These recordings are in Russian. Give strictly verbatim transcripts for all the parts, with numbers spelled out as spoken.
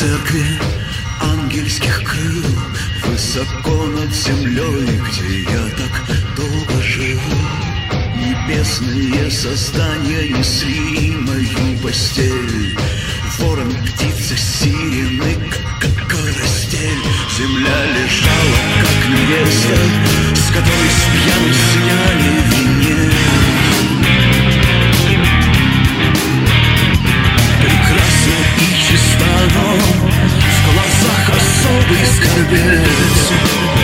церкви ангельских крыл, высоко над землей, где я так долго жил. Небесные создания несли мою постель. Ворон, птица, сирены, как карастель. Земля лежала, как невеста, с которой с пьяну сняли венец. Прекрасно и чисто, но в глазах особый скорбец.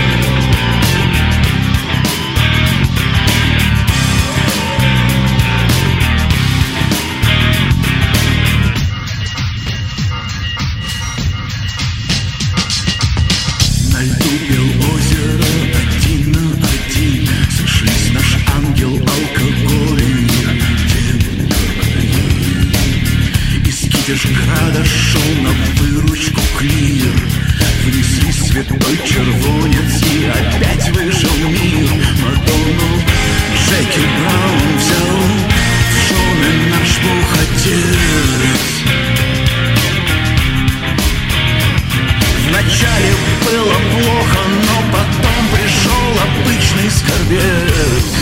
На льду пел озеро один на один, сошлись наш ангел, алкоголь и из Китежграда шел на выручку клир. Внесли святой червонец и опять выжил мир. Мадонну Джеки Браун взял в жены наш бог отец. Вначале было плохо, но потом пришел обычный скорбец.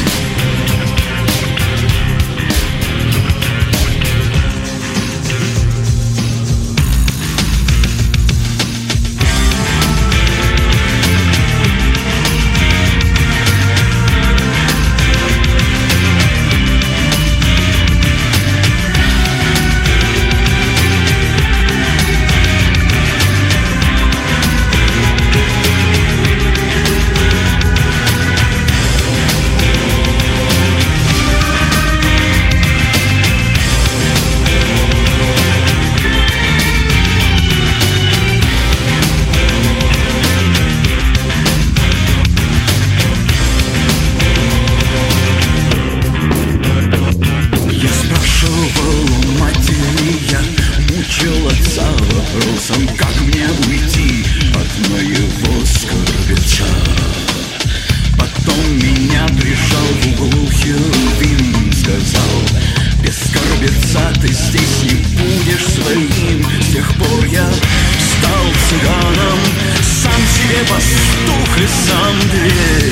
Вопросом, как мне уйти от моего скорбеца. Потом меня прижал в углу херувим, сказал: без скорбеца ты здесь не будешь своим. С тех пор я стал цыганом, сам себе пастух и сам дверь.